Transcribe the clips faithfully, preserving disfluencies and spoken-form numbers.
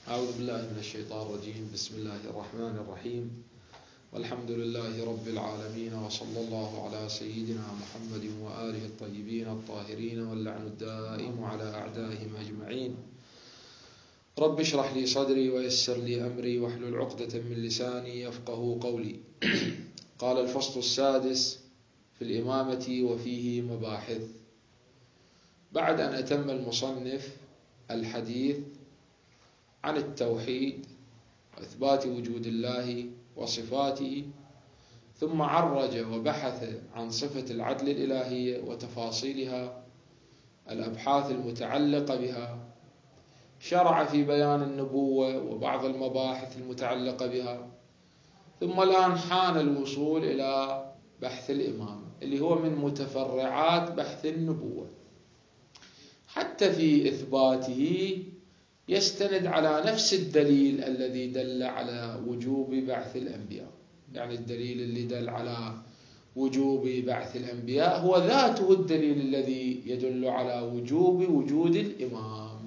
أعوذ بالله من الشيطان الرجيم. بسم الله الرحمن الرحيم، والحمد لله رب العالمين، وصلى الله على سيدنا محمد وآله الطيبين الطاهرين، واللعن الدائم على أعدائهم أجمعين. رب اشرح لي صدري ويسر لي أمري واحلل عقدة من لساني يفقه قولي. قال الفصل السادس في الإمامة وفيه مباحث. بعد أن أتم المصنف الحديث عن التوحيد وإثبات وجود الله وصفاته، ثم عرج وبحث عن صفة العدل الإلهية وتفاصيلها، الأبحاث المتعلقة بها، شرع في بيان النبوة وبعض المباحث المتعلقة بها، ثم الآن حان الوصول إلى بحث الإمامة اللي هو من متفرعات بحث النبوة. حتى في إثباته يستند على نفس الدليل الذي دل على وجوب بعث الأنبياء، يعني الدليل اللي دل على وجوب بعث الأنبياء هو ذاته الدليل الذي يدل على وجوب وجود الإمام.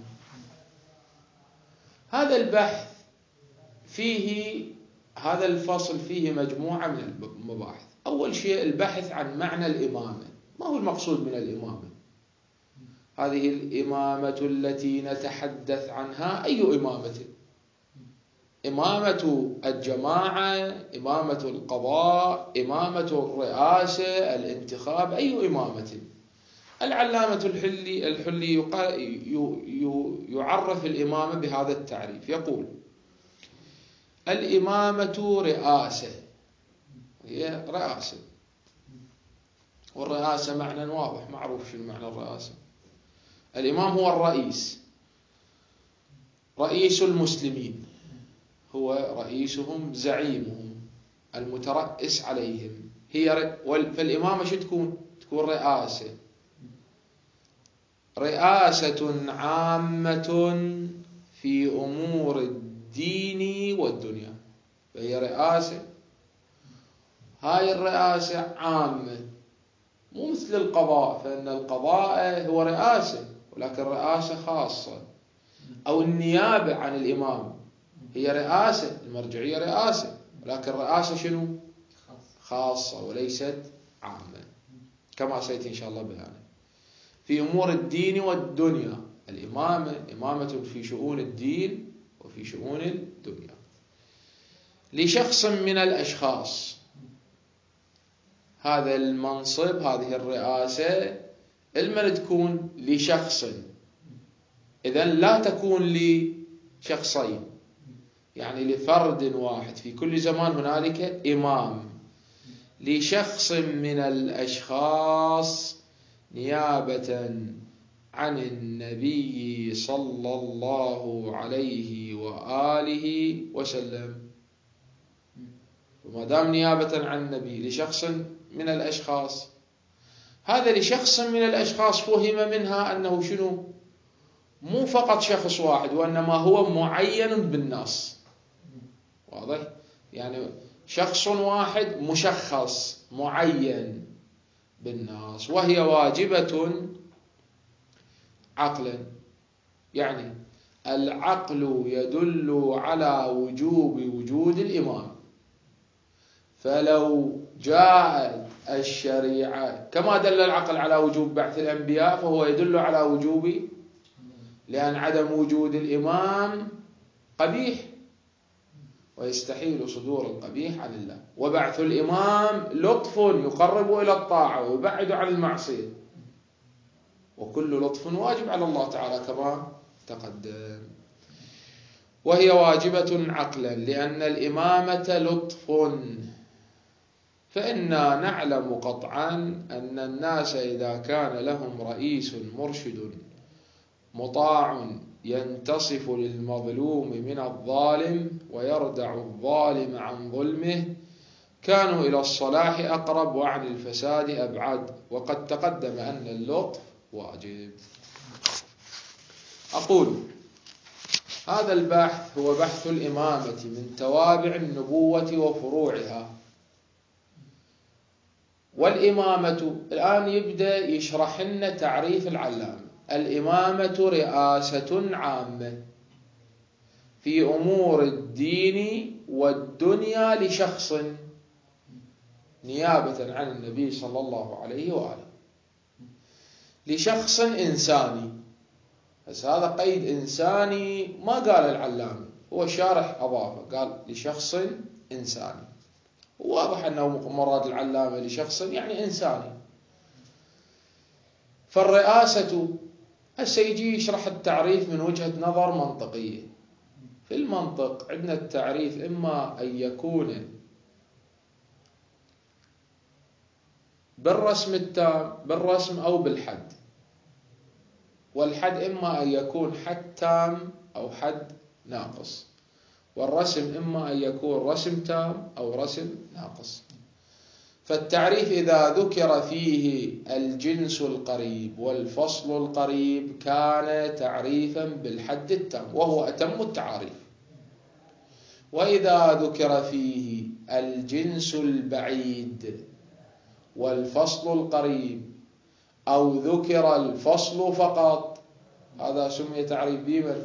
هذا البحث فيه هذا الفصل فيه مجموعة من المباحث. أول شيء البحث عن معنى الإمامة. ما هو المقصود من الإمامة؟ هذه الإمامة التي نتحدث عنها أي إمامة؟ إمامة الجماعة، إمامة القضاء، إمامة الرئاسة، الانتخاب، أي إمامة؟ العلامة الحلي الحلي يعرف الإمامة بهذا التعريف، يقول: الإمامة رئاسة، هي رئاسة، والرئاسة معنى واضح معروف. شو معنى الرئاسة؟ الإمام هو الرئيس، رئيس المسلمين، هو رئيسهم، زعيمهم، المترأس عليهم. هي فالإمامة شو تكون؟ تكون رئاسة، رئاسة عامة في أمور الدين والدنيا. فهي رئاسة، هاي الرئاسة عامة، مو مثل القضاء، فإن القضاء هو رئاسة ولكن رئاسة خاصة، أو النيابة عن الإمام هي رئاسة، المرجعية رئاسة، ولكن رئاسة شنو؟ خاصة وليست عامة، كما سيأتي إن شاء الله بيانه. في أمور الدين والدنيا، الإمامة إمامة في شؤون الدين وفي شؤون الدنيا. لشخص من الأشخاص، هذا المنصب، هذه الرئاسة المن تكون لشخص، إذن لا تكون لشخصين، يعني لفرد واحد. في كل زمان هنالك إمام لشخص من الأشخاص نيابة عن النبي صلى الله عليه وآله وسلم. وما دام نيابة عن النبي لشخص من الأشخاص، هذا لشخص من الأشخاص فهم منها أنه شنو؟ مو فقط شخص واحد، وإنما هو معين بالنص. واضح؟ يعني شخص واحد مشخص معين بالنص، وهي واجبة عقلا. يعني العقل يدل على وجوب وجود الإمام، فلو جاءت الشريعة كما دل العقل على وجوب بعث الأنبياء، فهو يدل على وجوب، لأن عدم وجود الإمام قبيح ويستحيل صدور القبيح عن الله، وبعث الإمام لطف يقرب إلى الطاعة ويبعد عن المعصية، وكل لطف واجب على الله تعالى كما تقدم. وهي واجبة عقلا لأن الإمامة لطف، فإنا نعلم قطعا أن الناس إذا كان لهم رئيس مرشد مطاع ينتصف للمظلوم من الظالم ويردع الظالم عن ظلمه، كانوا إلى الصلاح أقرب وعن الفساد أبعد، وقد تقدم أن اللطف واجب. أقول: هذا البحث هو بحث الإمامة من توابع النبوة وفروعها. والإمامة الآن يبدأ يشرح لنا تعريف العلامة. الإمامة رئاسة عامة في أمور الدين والدنيا لشخص نيابة عن النبي صلى الله عليه وآله، لشخص إنساني. بس هذا قيد إنساني ما قال العلامة، هو الشارح أضافه قال لشخص إنساني. واضح أنه مراد العلامة لشخص يعني إنساني. فالرئاسة هسه يجي يشرح التعريف من وجهة نظر منطقية. في المنطق عندنا التعريف إما أن يكون بالرسم التام بالرسم أو بالحد، والحد إما أن يكون حد تام أو حد ناقص، والرسم إما أن يكون رسم تام أو رسم ناقص. فالتعريف إذا ذكر فيه الجنس القريب والفصل القريب كان تعريفا بالحد التام وهو أتم التعاريف. وإذا ذكر فيه الجنس البعيد والفصل القريب أو ذكر الفصل فقط هذا سمي تعريف بيمر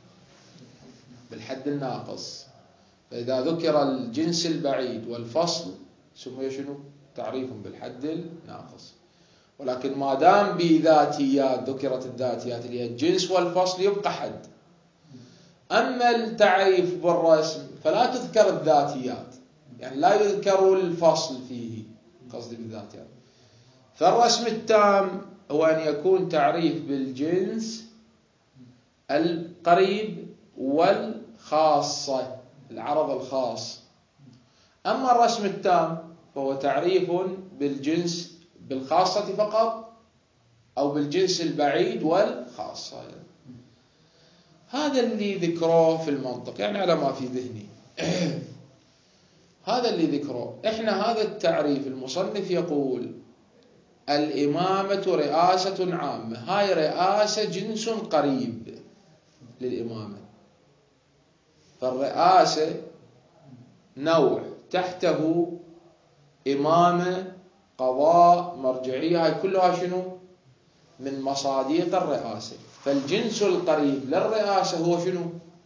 بالحد الناقص. فإذا ذكر الجنس البعيد والفصل سمي شنو؟ تعريف بالحد الناقص. ولكن ما دام بذاتيات ذكرت الذاتيات اللي هي الجنس والفصل يبقى حد. أما التعريف بالرسم فلا تذكر الذاتيات، يعني لا يذكر الفصل فيه قصدي بالذاتيات. فالرسم التام هو أن يكون تعريف بالجنس القريب والخاصة العرض الخاص. أما الرسم التام فهو تعريف بالجنس بالخاصة فقط أو بالجنس البعيد والخاصة. هذا اللي ذكروه في المنطق، يعني على ما في ذهني هذا اللي ذكروه. إحنا هذا التعريف المصنف يقول الإمامة رئاسة عامة، هاي رئاسة جنس قريب للإمامة. فالرئاسة نوع تحته إمامة قضاء مرجعية، هاي كلها شنو؟ من مصاديق الرئاسة. فالجنس القريب للرئاسة هو شنو؟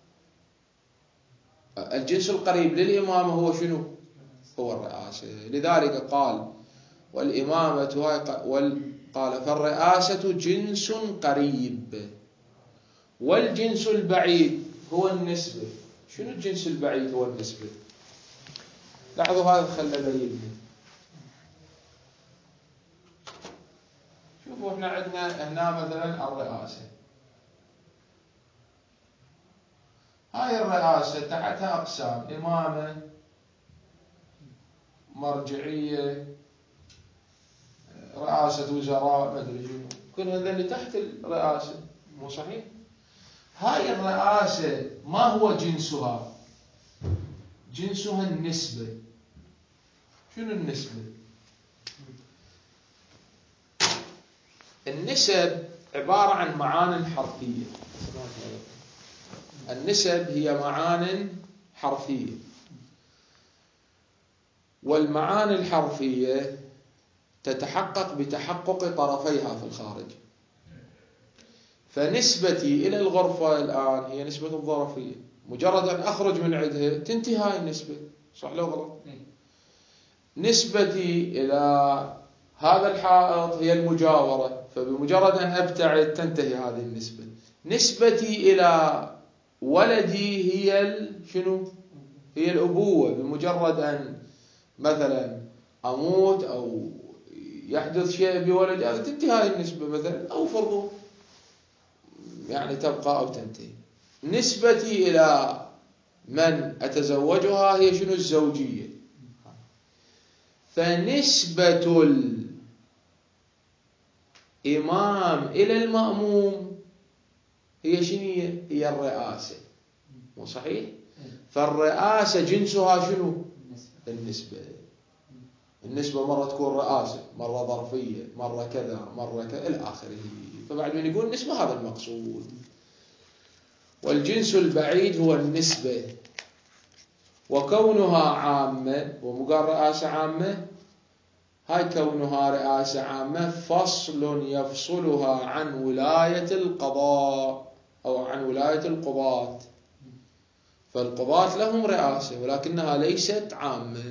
الجنس القريب للإمامة هو شنو؟ هو الرئاسة. لذلك قال والإمامة هاي قال فالرئاسة جنس قريب والجنس البعيد هو النسبة. شنو الجنس البعيد؟ هو النسبة. لاحظوا هذا خلى بيني. شوفوا احنا عندنا هنا مثلا الرئاسة، هاي الرئاسة تحتها أقسام: إمامة، مرجعية، رئاسة وزراء، ما أدري شنو، كل هذول تحت الرئاسة. مو صحيح؟ هاي الرئاسة ما هو جنسها؟ جنسها النسبة. شنو النسبة؟ النسب عبارة عن معان حرفية. النسب هي معان حرفية، والمعاني الحرفية تتحقق بتحقق طرفيها في الخارج. فنسبتي إلى الغرفة الآن هي نسبة الظرفية، مجرد أن أخرج من عندها تنتهي هاي النسبة، صح لو غلط؟ نسبتي إلى هذا الحائط هي المجاورة، فبمجرد أن أبتعد تنتهي هذه النسبة. نسبتي إلى ولدي هي شنو؟ هي الأبوة، بمجرد أن مثلا أموت أو يحدث شيء بولدي هذا تنتهي هذه النسبة مثلا، أو فرضوا يعني تبقى أو تنتهي. نسبتي إلى من أتزوجها هي شنو؟ الزوجية. فنسبة الإمام إلى المأموم هي شنو؟ هي الرئاسة. مو صحيح؟ فالرئاسة جنسها شنو؟ النسبة. النسبة مرة تكون رئاسة، مرة ظرفية، مرة كذا، مرة كذا إلى آخره. فبعد من يقول نسبة هذا المقصود. والجنس البعيد هو النسبة، وكونها عامة ومقال رئاسة عامة، هاي كونها رئاسة عامة فصل يفصلها عن ولاية القضاء أو عن ولاية القضاة. فالقضاة لهم رئاسة ولكنها ليست عامة.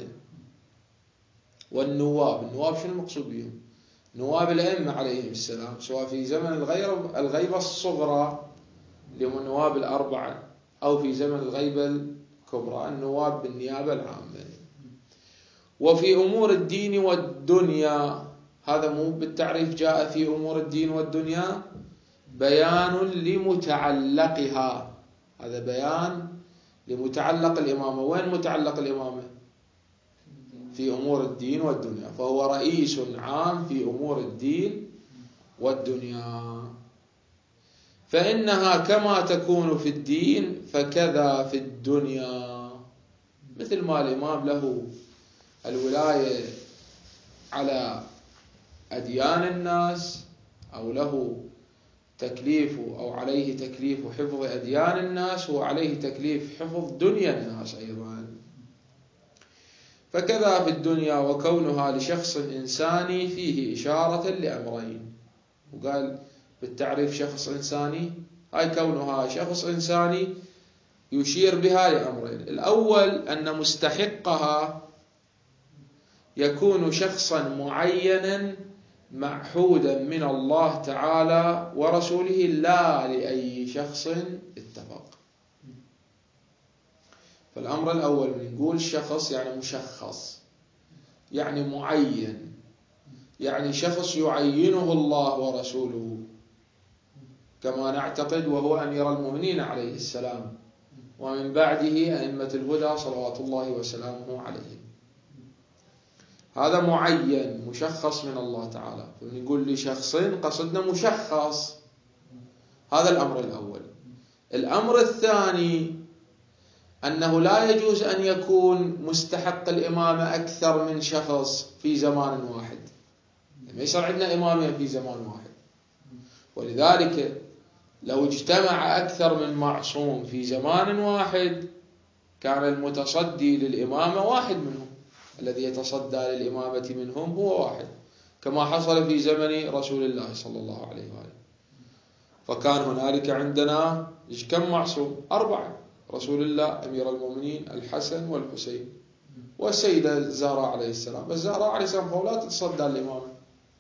والنواب، النواب شنو المقصود بهم؟ نواب الأئمة عليهم السلام، سواء في زمن الغيبة الغيبة الصغرى اللي هم النواب الأربعة، أو في زمن الغيبة الكبرى النواب بالنيابة العامة. وفي أمور الدين والدنيا، هذا مو بالتعريف جاء في أمور الدين والدنيا بيان لمتعلقها، هذا بيان لمتعلق الإمامة. وين متعلق الإمامة؟ في أمور الدين والدنيا، فهو رئيس عام في أمور الدين والدنيا. فإنها كما تكون في الدين فكذا في الدنيا، مثل ما الإمام له الولاية على أديان الناس، أو له تكليف أو عليه تكليف حفظ أديان الناس، وعليه تكليف حفظ دنيا الناس أيضا. فكذا في الدنيا، وكونها لشخص إنساني فيه إشارة لأمرين. وقال بالتعريف شخص إنساني، هاي كونها شخص إنساني يشير بها لأمرين. الأول أن مستحقها يكون شخصا معينا معهودا من الله تعالى ورسوله، لا لأي شخص اتفق. فالأمر الأول من نقول شخص يعني مشخص، يعني معين، يعني شخص يعينه الله ورسوله كما نعتقد، وهو أمير المؤمنين عليه السلام، ومن بعده أئمة الهدى صلوات الله وسلامه عليهم. هذا معين مشخص من الله تعالى. فنقول لشخص قصدنا مشخص، هذا الأمر الأول. الأمر الثاني أنه لا يجوز أن يكون مستحق الإمامة أكثر من شخص في زمان واحد، ما يصير عندنا إمامين في زمان واحد. ولذلك لو اجتمع أكثر من معصوم في زمان واحد كان المتصدي للإمامة واحد منهم، الذي يتصدى للإمامة منهم هو واحد، كما حصل في زمن رسول الله صلى الله عليه وآله. فكان هنالك عندنا كم معصوم؟ أربعة: رسول الله، أمير المؤمنين، الحسن والحسين، والسيدة الزهراء عليه السلام. الزهراء عليه السلام لا تتصدى للإمامة،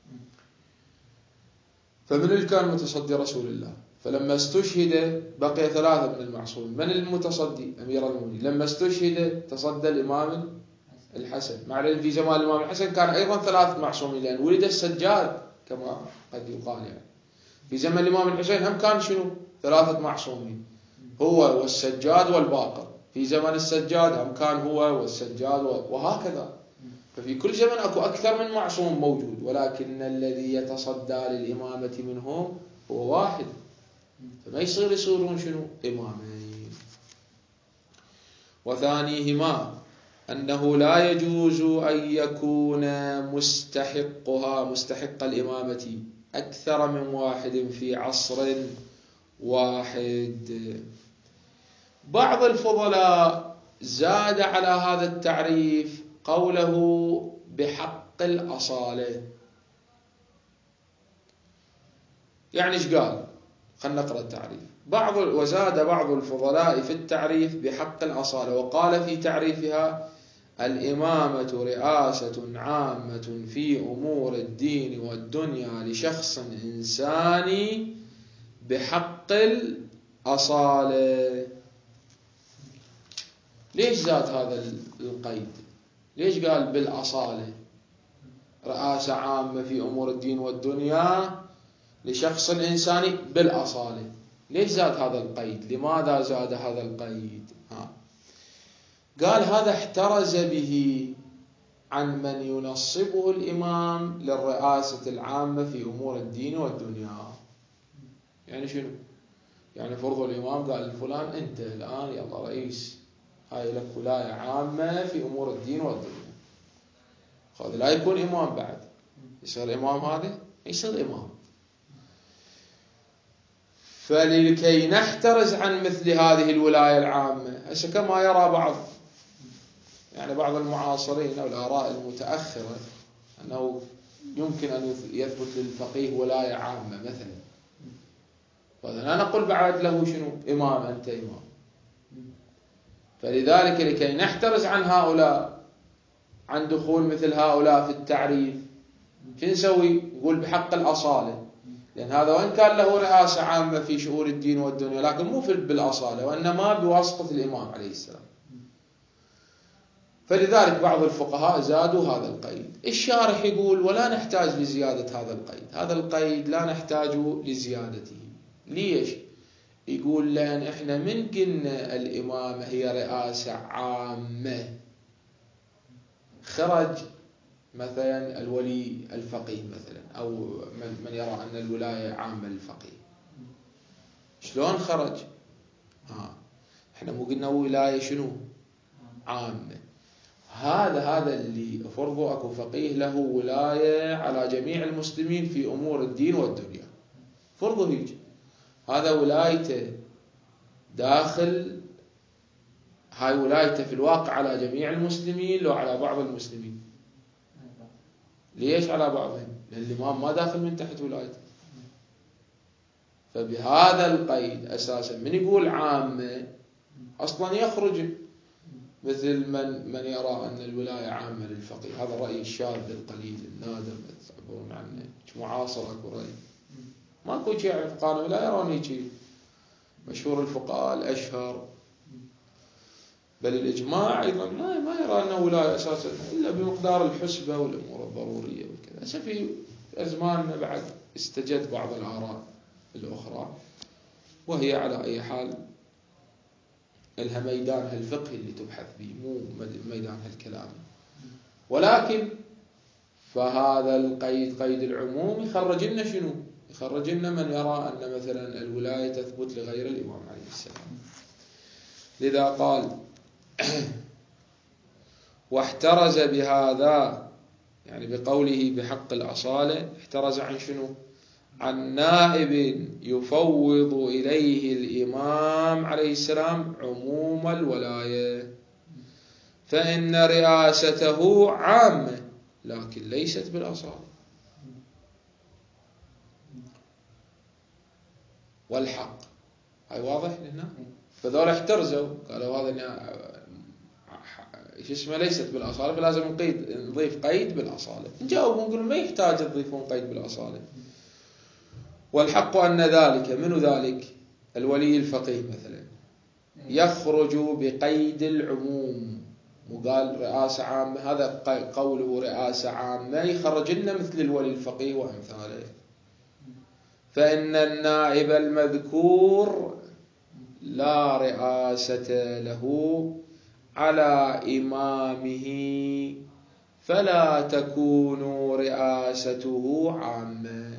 فمن اللي كان متصدي؟ رسول الله. فلما استشهد بقي ثلاثة من المعصومين. من المتصدي؟ أمير المؤمنين. لما استشهد تصدى الإمام الحسن، مع أن في زمان الإمام الحسن كان أيضا ثلاث معصومين، لأن ولد السجاد كما قد يقال. يعني في زمن الإمام الحسين هم كان شنو؟ ثلاثة معصومين، هو والسجاد والباقر. في زمن السجاد هم كان هو والسجاد، وهكذا. ففي كل زمن أكو أكثر من معصوم موجود، ولكن الذي يتصدى للإمامة منهم هو واحد، فما يصير يصيرون شنو؟ إمامين. وثانيهما أنه لا يجوز أن يكون مستحقها مستحق الإمامة أكثر من واحد في عصر واحد. بعض الفضلاء زاد على هذا التعريف قوله بحق الأصالة. يعني ايش قال؟ خلنا نقرأ التعريف. بعض وزاد بعض الفضلاء في التعريف بحق الأصالة، وقال في تعريفها: الإمامة رئاسة عامة في أمور الدين والدنيا لشخص إنساني بحق الأصالة. ليش زاد هذا القيد؟ ليش قال بالأصالة؟ رئاسة عامة في أمور الدين والدنيا لشخص إنساني بالأصالة. ليش زاد هذا القيد؟ لماذا زاد هذا القيد؟ ها. قال هذا احترز به عن من ينصبه الإمام للرئاسة العامة في أمور الدين والدنيا. يعني شنو؟ يعني فرض الإمام قال لفلان أنت الآن يلا رئيس، هاي لك ولاية عامة في أمور الدين والدنيا. هذا لا يكون إمام بعد، يصير إمام هذا؟ يصير إمام. فلكي نحترز عن مثل هذه الولاية العامة، هسه كما يرى بعض يعني بعض المعاصرين أو الآراء المتأخرة أنه يمكن أن يثبت للفقيه ولاية عامة مثلا، فلا نقول بعد له شنو؟ إمام، أنت إمام. فلذلك لكي نحترز عن هؤلاء، عن دخول مثل هؤلاء في التعريف، شو نسوي؟ نقول بحق الأصالة، لأن هذا وإن كان له رئاسة عامة في شؤون الدين والدنيا لكن مو بالأصالة، وإنما بواسطة الإمام عليه السلام. فلذلك بعض الفقهاء زادوا هذا القيد. الشارح يقول ولا نحتاج لزيادة هذا القيد، هذا القيد لا نحتاج لزيادته. ليش؟ يقول لأن إحنا من قلنا الإمامة هي رئاسة عامة، خرج مثلا الولي الفقيه مثلا، أو من يرى أن الولاية عامة للفقيه، شلون خرج؟ آه. إحنا مو قلنا ولاية شنو؟ عامة. هذا هذا اللي فرضه أكو فقيه له ولاية على جميع المسلمين في أمور الدين والدنيا، فرضه هيك، هذا ولايته داخل، هاي ولايته في الواقع على جميع المسلمين لو على بعض المسلمين؟ ليش على بعضهم؟ لأن الإمام ما داخل من تحت ولايته. فبهذا القيد أساسا من يقول عامة أصلا يخرج مثل من من يرى أن الولاية عامة للفقيه. هذا الرأي الشاذ القليل النادر تعبرون عنه، معاصر أكو رأي، ماكو شيء على الفقهاء لا يرون شيء، مشهور الفقهاء الأشهر بل الإجماع أيضا ما ما يرى أنه ولاية أساسا إلا بمقدار الحسبة والأمور الضرورية وكذا. هسه في أزماننا بعد استجد بعض الآراء الأخرى، وهي على أي حال لها ميدانها الفقهي اللي تبحث به، مو ميدانها الكلامي. ولكن فهذا القيد قيد العموم يخرج لنا شنو؟ يخرج لنا من يرى أن مثلا الولاية تثبت لغير الإمام عليه السلام. لذا قال واحترز بهذا، يعني بقوله بحق الأصالة، احترز عن شنو؟ عن نائب يفوض إليه الإمام عليه السلام عموم الولاية، فإن رئاسته عامة لكن ليست بالأصالة. والحق هاي واضح لنا. فذول احترزوا قالوا هذا ايش اسمه ليست بالأصالة، فلازم نقيد نضيف قيد بالأصالة. نجاوب ونقول ما يحتاج تضيفون قيد بالأصالة. والحق أن ذلك، منو ذلك؟ الولي الفقيه مثلا يخرج بقيد العموم، وقال رئاسة عامة، هذا قوله رئاسة عامة يخرج لنا مثل الولي الفقيه وأمثاله. فإن النائب المذكور لا رئاسة له على إمامه فلا تكون رئاسته عامة.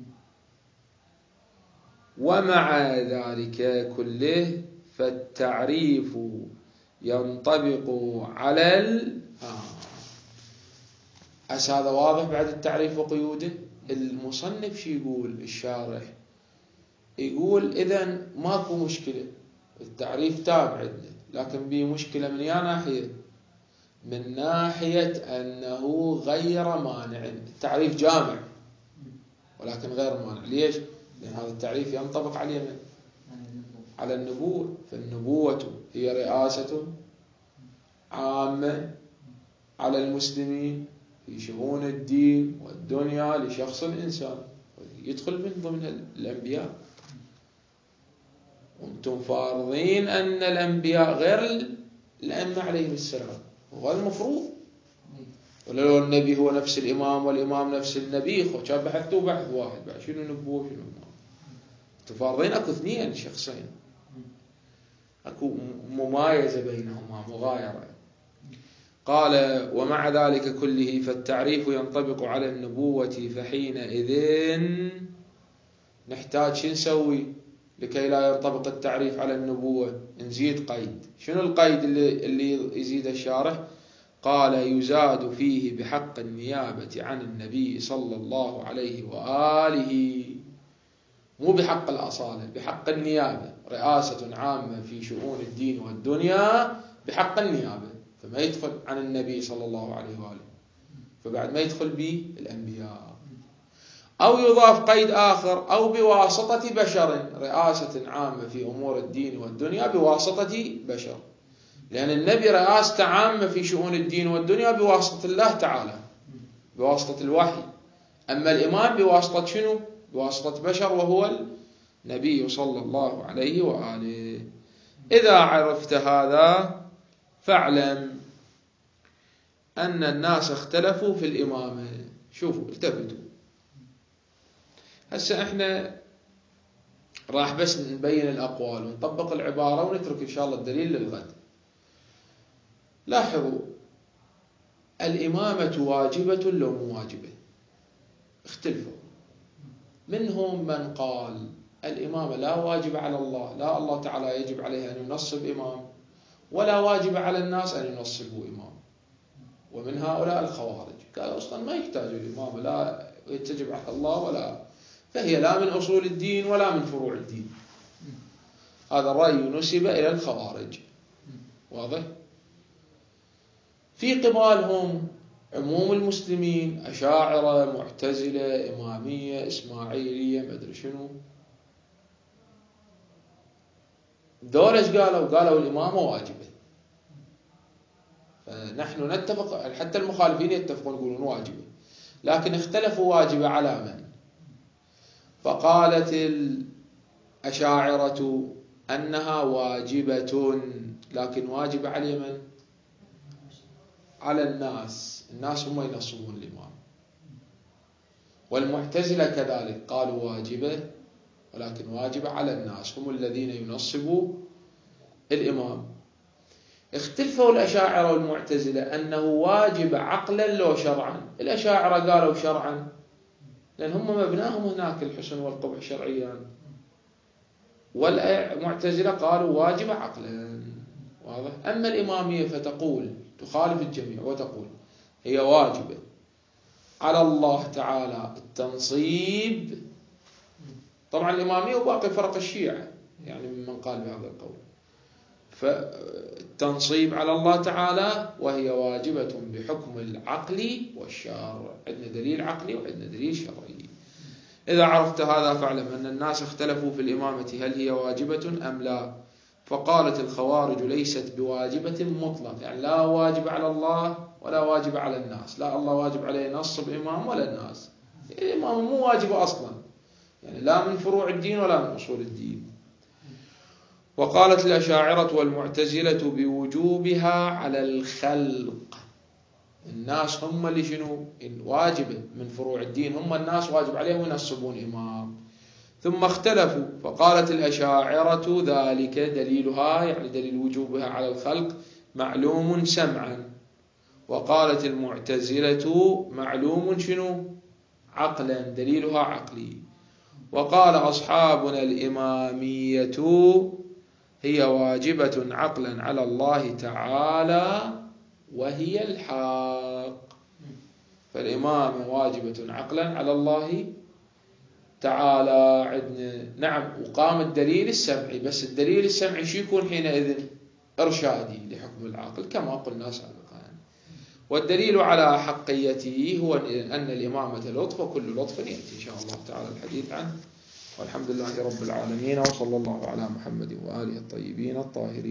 ومع ذلك كله فالتعريف ينطبق على ال أس هذا واضح بعد التعريف وقيوده. المصنف شي يقول الشارح؟ يقول إذن ماكو مشكلة، التعريف تام عندنا، لكن بيه مشكلة من يا ناحية؟ من ناحية أنه غير مانع. التعريف جامع ولكن غير مانع. ليش؟ لأن هذا التعريف ينطبق عليه من؟ على النبوة. فالنبوة هي رئاسة عامة على المسلمين في شؤون الدين والدنيا لشخص إنسان، يدخل من ضمن الأنبياء. وانتم فارضين أن الأنبياء غير الأئمة عليهم السلام، وهذا المفروض. ولو النبي هو نفس الإمام والإمام نفس النبي، خو كان بحثتوا بحث واحد بعد شنو نبوة شنو إمام. انتم فارضين أكو اثنين شخصين، أكو ممايزة بينهما، مغايرة. قال ومع ذلك كله فالتعريف ينطبق على النبوة، فحينئذ نحتاج شو نسوي لكي لا ينطبق التعريف على النبوة؟ نزيد قيد. شنو القيد اللي, اللي يزيد الشارح؟ قال يزاد فيه بحق النيابة عن النبي صلى الله عليه وآله، مو بحق الأصالة، بحق النيابة، رئاسة عامة في شؤون الدين والدنيا بحق النيابة، فما يدخل عن النبي صلى الله عليه وآله، فبعد ما يدخل به الأنبياء. أو يضاف قيد آخر، أو بواسطة بشر، رئاسة عامة في أمور الدين والدنيا بواسطة بشر. لأن النبي رئاسته عامة في شؤون الدين والدنيا بواسطة الله تعالى، بواسطة الوحي. أما الإمام بواسطة شنو؟ بواسطة بشر، وهو النبي صلى الله عليه وآله. إذا عرفت هذا فاعلم أن الناس اختلفوا في الإمامة. شوفوا، التفتوا. هسه احنا راح بس نبين الأقوال ونطبق العبارة ونترك إن شاء الله الدليل للغد. لاحظوا، الإمامة واجبة لو مو واجبة؟ اختلفوا. منهم من قال الإمامة لا واجب على الله، لا الله تعالى يجب عليه أن ينصب إمام، ولا واجب على الناس أن ينصبوا إمام. ومن هؤلاء الخوارج قالوا أصلا ما يحتاج الإمامة، لا يتجب على الله ولا، فهي لا من أصول الدين ولا من فروع الدين. هذا الرأي نسب إلى الخوارج. واضح؟ في قبالهم عموم المسلمين، أشاعرة، معتزلة، إمامية، إسماعيلية، ما أدري شنو. دولش قالوا قالوا الإمامة واجبة. فنحن نتفق، حتى المخالفين يتفقون يقولون واجبة، لكن اختلفوا واجبة على من؟ فقالت الأشاعرة أنها واجبة، لكن واجبة على من؟ على الناس. الناس هم ينصبون الإمام. والمعتزلة كذلك قالوا واجبة، ولكن واجبة على الناس، هم الذين ينصبوا الإمام. اختلفوا الأشاعرة والمعتزلة أنه واجب عقلا لو شرعا. الأشاعرة قالوا شرعا، لأن هم مبناهم هناك الحسن والقبح شرعيا، والمعتزلة قالوا واجب عقلا. واضح؟ أما الإمامية فتقول تخالف الجميع وتقول هي واجبة على الله تعالى التنصيب. طبعا الإمامية وباقي فرق الشيعة يعني ممن قال بهذا القول، فالتنصيب على الله تعالى، وهي واجبة بحكم العقل والشرع. عندنا دليل عقلي وعندنا دليل شرعي. إذا عرفت هذا فاعلم أن الناس اختلفوا في الإمامة هل هي واجبة أم لا. فقالت الخوارج ليست بواجبة مطلق، يعني لا واجب على الله ولا واجب على الناس، لا الله واجب عليه ينصب إمام ولا الناس. الإمام مو واجب أصلا، يعني لا من فروع الدين ولا من أصول الدين. وقالت الأشاعرة والمعتزلة بوجوبها على الخلق. الناس هم اللي شنو واجب من فروع الدين، هم الناس واجب عليهم ينصبون إمام. ثم اختلفوا، فقالت الأشاعرة ذلك دليلها، يعني دليل وجوبها على الخلق، معلوم سمعا. وقالت المعتزلة معلوم شنو عقلا، دليلها عقلي. وقال أصحابنا الإمامية هي واجبة عقلا على الله تعالى وهي الحق. فالإمامة واجبة عقلا على الله تعالى. عندنا نعم، وقام الدليل السمعي، بس الدليل السمعي شو يكون حينئذ؟ إرشادي لحكم العقل كما قلنا سابقا. والدليل على حقيته هو أن الإمامة لطف، وكل لطف يأتي إن شاء الله تعالى الحديث عنه. والحمد لله رب العالمين، وصلى الله على محمد وآله الطيبين الطاهرين.